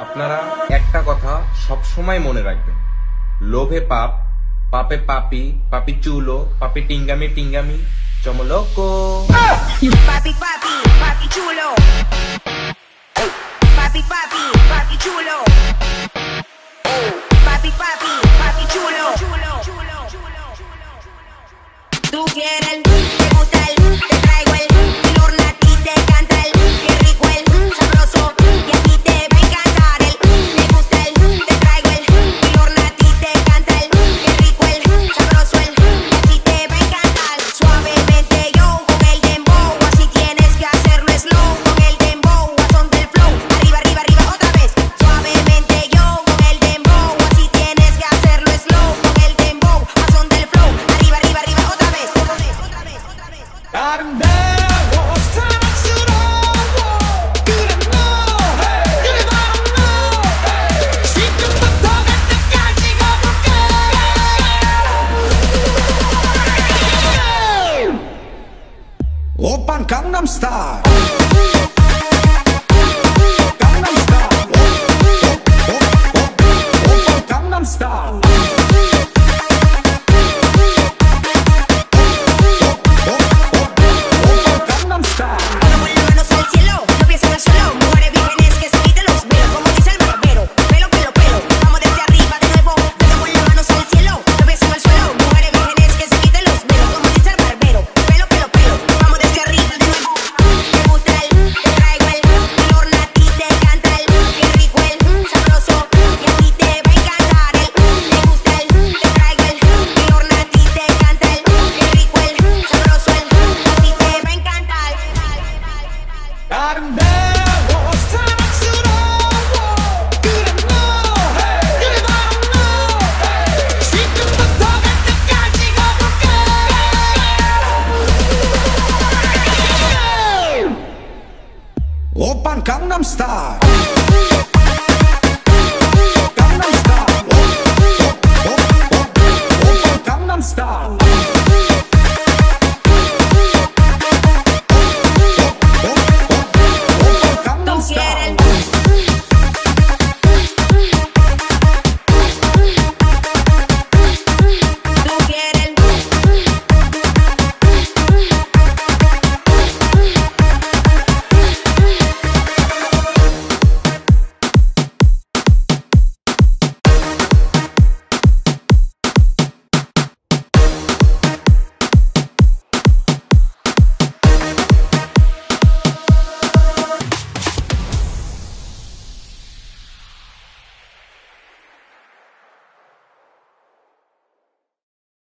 আপনারা একটা কথা সব সময় মনে রাখবেন, লোভে পাপ, পাপে পাপি, পাপি চুলো, পাপি টিঙ্গামি টিঙ্গামি, চমলোকো। Papi, papi, papi chulo. Papi, papi, papi chulo. Papi, papi, papi chulo. Tú quieres el, te gusta el, te traigo el, el horno a ti te canta el, qué rico el, sabroso, y a ti te va a encantar el, te gusta el, te traigo el, el horno a ti te canta el, qué rico el, sabroso el, y a ti te va a encantar. Suavemente yo con el dembow, así tienes que hacerlo slow, con el dembow, a son del flow, arriba, arriba, arriba, otra vez. Suavemente yo con el dembow, así tienes que hacerlo slow, con el dembow, a son del flow, arriba, arriba, arriba, otra vez, otra vez, otra vez, otra vez. 아름다워 사랑스러워 그래 너 그래 바로 너 지금부터 갈 때까지 가볼까 오빤 강남스타일 강남스타일 오빤 강남스타일 Ponemos las manos al cielo, no piensen en el suelo. Mujeres vírgenes que se quiten los velos, como dice el barbero. Pelo, pelo, pelo, vamos desde arriba de nuevo. Ponemos las manos al cielo, no piensen en el suelo. Mujeres vírgenes que se quiten los velos, como dice el barbero. Pelo, pelo, pelo, vamos desde arriba de nuevo. Te gusta el, te traigo el horno a ti te canta el, qué rico el, sabroso, y a ti te va a encantar el. Te gusta el, te traigo el horno a ti te canta el, qué rico el, sabroso el, a ti te va a encantar. 아름다워 사랑스러워 그래 너 그래 바로 너 지금부터 갈 때까지 가볼까 오빤 강남스타일